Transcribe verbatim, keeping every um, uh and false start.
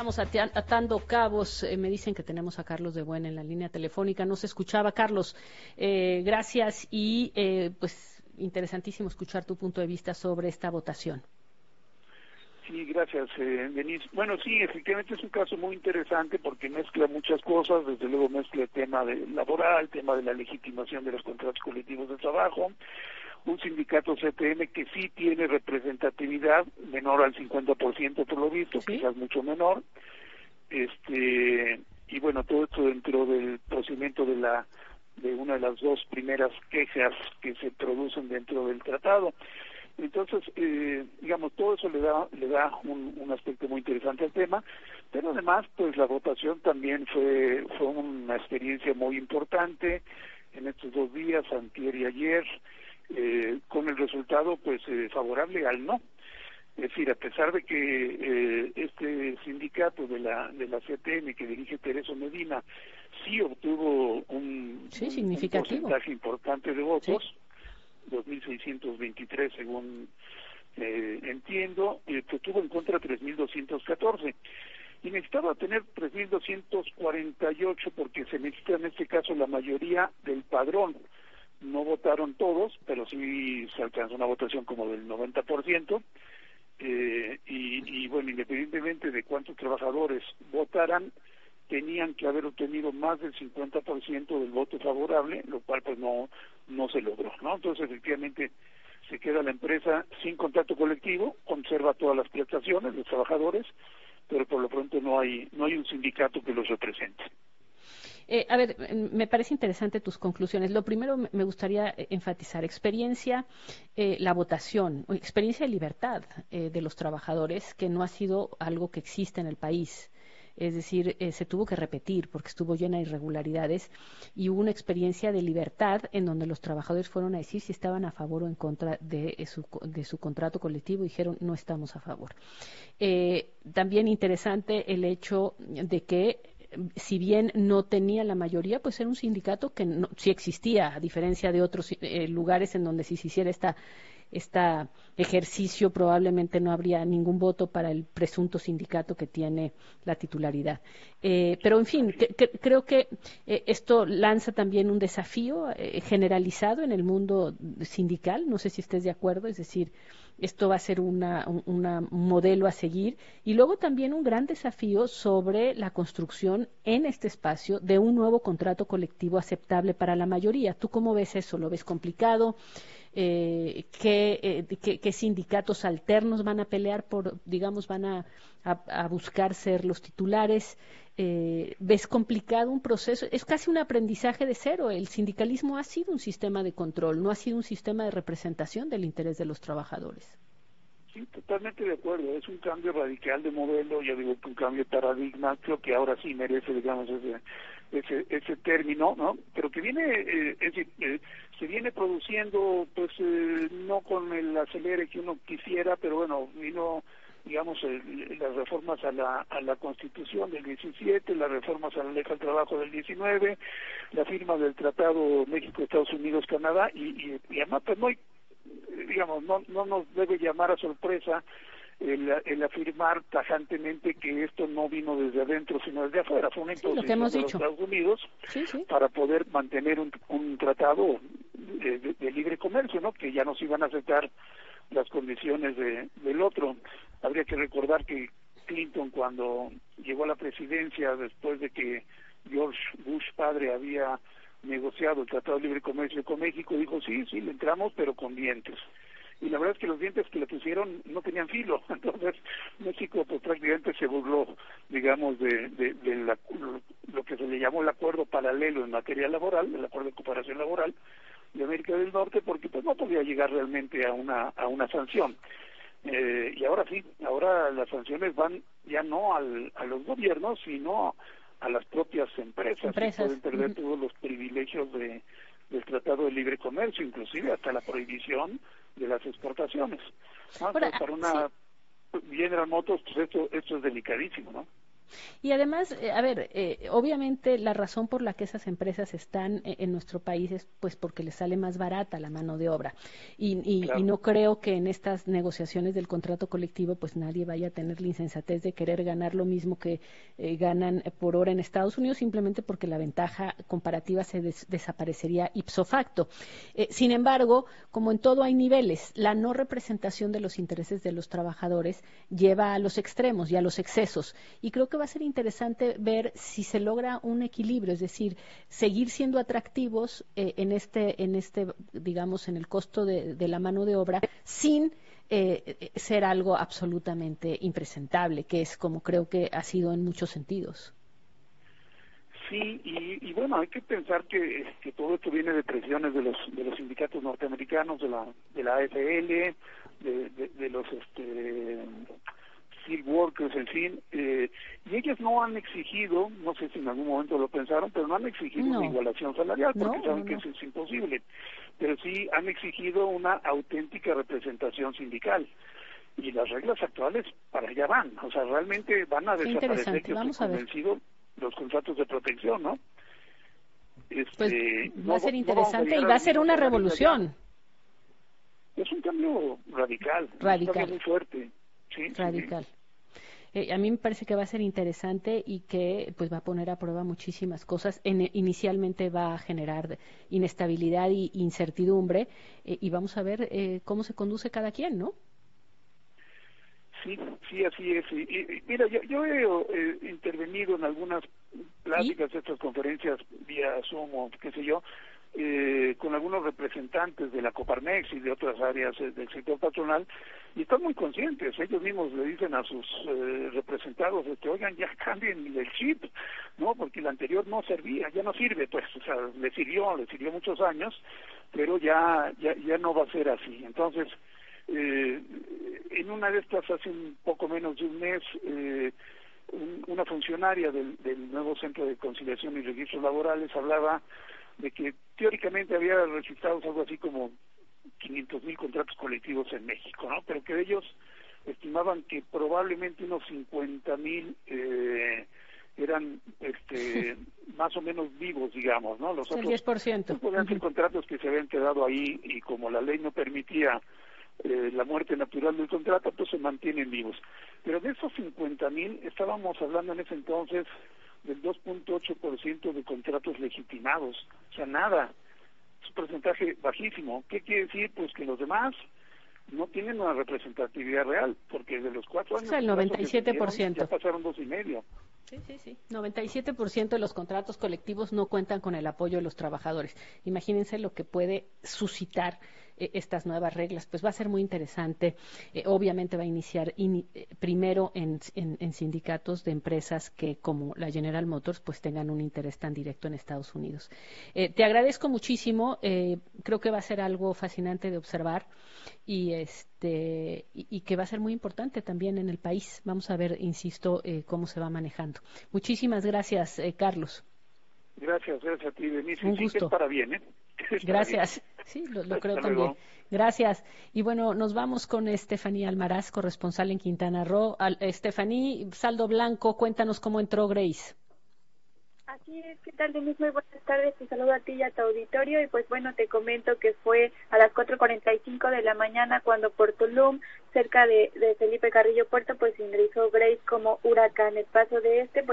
estamos ate- atando cabos. Eh, me dicen que tenemos a Carlos de Buena en la línea telefónica. No se escuchaba, Carlos. Eh, gracias y eh, pues interesantísimo escuchar tu punto de vista sobre esta votación. Sí, gracias, eh, Denise. Bueno, sí, efectivamente es un caso muy interesante porque mezcla muchas cosas. Desde luego mezcla el tema de laboral, el tema de la legitimación de los contratos colectivos de trabajo, un sindicato C T M que sí tiene representatividad menor al cincuenta por ciento por lo visto, ¿Sí? quizás mucho menor, este y bueno, todo esto dentro del procedimiento de la de una de las dos primeras quejas que se producen dentro del tratado. Entonces, eh, digamos, todo eso le da le da un, un aspecto muy interesante al tema, pero además, pues la votación también fue fue una experiencia muy importante en estos dos días, antier y ayer, eh, con el resultado pues eh, favorable al no. Es decir, a pesar de que eh, este sindicato de la de la C T M que dirige Tereso Medina sí obtuvo un, Sí, un, un significativo. porcentaje importante de votos, Sí. dos mil seiscientos veintitrés según eh, entiendo, eh, que tuvo en contra tres mil doscientos catorce. Y necesitaba tener tres mil doscientos cuarenta y ocho porque se necesita en este caso la mayoría del padrón. No votaron todos, pero sí se alcanzó una votación como del noventa por ciento. Eh, y, y bueno, independientemente de cuántos trabajadores votaran, tenían que haber obtenido más del cincuenta por ciento del voto favorable, lo cual pues no no se logró, ¿no? Entonces efectivamente se queda la empresa sin contrato colectivo, conserva todas las prestaciones, los trabajadores, pero por lo pronto no hay no hay un sindicato que los represente. Eh, a ver, me parece interesante tus conclusiones. Lo primero me gustaría enfatizar, experiencia, eh, la votación, experiencia de libertad eh, de los trabajadores, que no ha sido algo que existe en el país. Es decir, eh, se tuvo que repetir porque estuvo llena de irregularidades y hubo una experiencia de libertad en donde los trabajadores fueron a decir si estaban a favor o en contra de su, de su contrato colectivo y dijeron no estamos a favor. Eh, también interesante el hecho de que si bien no tenía la mayoría, pues era un sindicato que no, sí existía, a diferencia de otros eh, lugares en donde si se hiciera esta este ejercicio probablemente no habría ningún voto para el presunto sindicato que tiene la titularidad. Eh, pero, en fin, que, que, creo que eh, esto lanza también un desafío eh, generalizado en el mundo sindical, no sé si estés de acuerdo, es decir, esto va a ser una, un una modelo a seguir y luego también un gran desafío sobre la construcción en este espacio de un nuevo contrato colectivo aceptable para la mayoría. ¿Tú cómo ves eso? ¿Lo ves complicado? Eh, ¿qué, eh, qué, qué sindicatos alternos van a pelear por, digamos, van a, a, a buscar ser los titulares? Eh, ¿Ves complicado un proceso? Es casi un aprendizaje de cero. El sindicalismo ha sido un sistema de control, no ha sido un sistema de representación del interés de los trabajadores. Sí, totalmente de acuerdo. Es un cambio radical de modelo, ya digo que un cambio de paradigma. Creo que ahora sí merece, digamos, ese ese, ese término, ¿no? Pero que viene, eh, es decir, eh, se viene produciendo, pues, eh, no con el acelere que uno quisiera, pero bueno, vino, digamos, el, las reformas a la a la Constitución del diecisiete, las reformas a la Ley del Trabajo del diecinueve, la firma del Tratado México-Estados Unidos-Canadá, y, y, y además, pues, no hay, digamos, no, no nos debe llamar a sorpresa el, el afirmar tajantemente que esto no vino desde adentro sino desde afuera, fue una imposición sí, lo que de dicho. los Estados Unidos sí, sí. para poder mantener un, un tratado de, de, de libre comercio, ¿no? Que ya no se iban a aceptar las condiciones de, del otro. Habría que recordar que Clinton, cuando llegó a la presidencia después de que George Bush padre había negociado el Tratado de Libre Comercio con México, dijo sí, sí, le entramos, pero con dientes. Y la verdad es que los dientes que le pusieron no tenían filo, entonces México pues prácticamente se burló, digamos, de, de, de la, lo que se le llamó el acuerdo paralelo en materia laboral, el acuerdo de cooperación laboral de América del Norte, porque pues no podía llegar realmente a una a una sanción. Eh, y ahora sí, ahora las sanciones van ya no al, a los gobiernos, sino a las propias empresas, empresas. que pueden perder Uh-huh. todos los privilegios de, del Tratado de Libre Comercio, inclusive hasta la prohibición de las exportaciones. ¿No? Ahora, Entonces, para una sí. General Motors, pues esto, esto es delicadísimo, ¿no? Y además, eh, a ver, eh, obviamente la razón por la que esas empresas están eh, en nuestro país es pues porque les sale más barata la mano de obra. Y, y, Claro. y no creo que en estas negociaciones del contrato colectivo pues nadie vaya a tener la insensatez de querer ganar lo mismo que eh, ganan por hora en Estados Unidos, simplemente porque la ventaja comparativa se des desaparecería ipso facto. Eh, sin embargo, como en todo hay niveles, la no representación de los intereses de los trabajadores lleva a los extremos y a los excesos. Y creo que va a ser interesante ver si se logra un equilibrio, es decir, seguir siendo atractivos eh, en este, en este, digamos, en el costo de, de la mano de obra, sin eh, ser algo absolutamente impresentable, que es como creo que ha sido en muchos sentidos. Sí, y, y bueno, hay que pensar que, que todo esto viene de presiones de los de los sindicatos norteamericanos, de la de la A F L, de, de, de los este field workers, en fin, eh, y ellas no han exigido, no sé si en algún momento lo pensaron, pero no han exigido No. una igualación salarial, porque No, saben no, que no. eso es imposible, pero sí han exigido una auténtica representación sindical. Y las reglas actuales para allá van, o sea, realmente van a Qué desaparecer, interesante. yo Vamos estoy a ver. convencido, los contratos de protección, ¿no? Este, Pues no, va a ser no vamos interesante y llegar va al a ser mismo una salario de allá. revolución Es un cambio radical, es un radical, cambio muy fuerte. Sí, sí, radical. Eh, a mí me parece que va a ser interesante y que pues va a poner a prueba muchísimas cosas. En, inicialmente va a generar inestabilidad y incertidumbre eh, y vamos a ver eh, cómo se conduce cada quien, ¿no? sí, sí, así es. Y, y, mira, yo, yo he eh, intervenido en algunas pláticas, ¿Y? estas conferencias vía Zoom o qué sé yo, eh, con algunos representantes de la Coparmex y de otras áreas eh, del sector patronal, y están muy conscientes, ellos mismos le dicen a sus eh, representados, este, oigan, ya cambien el chip, ¿no? Porque el anterior no servía, ya no sirve, pues, o sea, le sirvió, le sirvió muchos años, pero ya, ya, ya no va a ser así. Entonces, eh, en una de estas, hace un poco menos de un mes, eh, un, una funcionaria del, del nuevo Centro de Conciliación y Registros Laborales hablaba de que teóricamente había registrados algo así como quinientos mil contratos colectivos en México, ¿no? Pero que ellos estimaban que probablemente unos cincuenta mil eh, eran este más o menos vivos, digamos, ¿no? Los El otros diez por ciento. pues, podían ser Uh-huh. contratos que se habían quedado ahí y como la ley no permitía eh, la muerte natural del contrato, pues se mantienen vivos. Pero de esos cincuenta mil estábamos hablando en ese entonces del dos punto ocho por ciento de contratos legitimados, o sea, nada, es un porcentaje bajísimo. ¿Qué quiere decir? Pues que los demás no tienen una representatividad real, porque de los cuatro años O sea, el de plazo noventa y que se siete por dieron, ciento. ya pasaron dos y medio. Sí, sí, sí. noventa y siete por ciento de los contratos colectivos no cuentan con el apoyo de los trabajadores. Imagínense lo que puede suscitar eh, estas nuevas reglas. Pues va a ser muy interesante. Eh, obviamente va a iniciar in, eh, primero en, en, en sindicatos de empresas que, como la General Motors, pues tengan un interés tan directo en Estados Unidos. Eh, te agradezco muchísimo. Eh, creo que va a ser algo fascinante de observar y este y, y que va a ser muy importante también en el país. Vamos a ver, insisto, eh, cómo se va manejando. Muchísimas gracias, eh, Carlos. Gracias, gracias a ti, Denise. Un Sí, gusto. es para bien, ¿eh? Es para Gracias. bien. Sí, lo, lo creo Hasta también. luego. Gracias. Y bueno, nos vamos con Estefanía Almaraz, corresponsal en Quintana Roo. Al, Estefanía, saldo blanco, cuéntanos cómo entró Grace. Así es, ¿qué tal, Denise? Muy buenas tardes, te saludo a ti y a tu auditorio, y pues bueno, te comento que fue a las cuatro cuarenta y cinco de la mañana cuando por Tulum, cerca de, de Felipe Carrillo Puerto, pues ingresó Grace como huracán. El paso de este, pues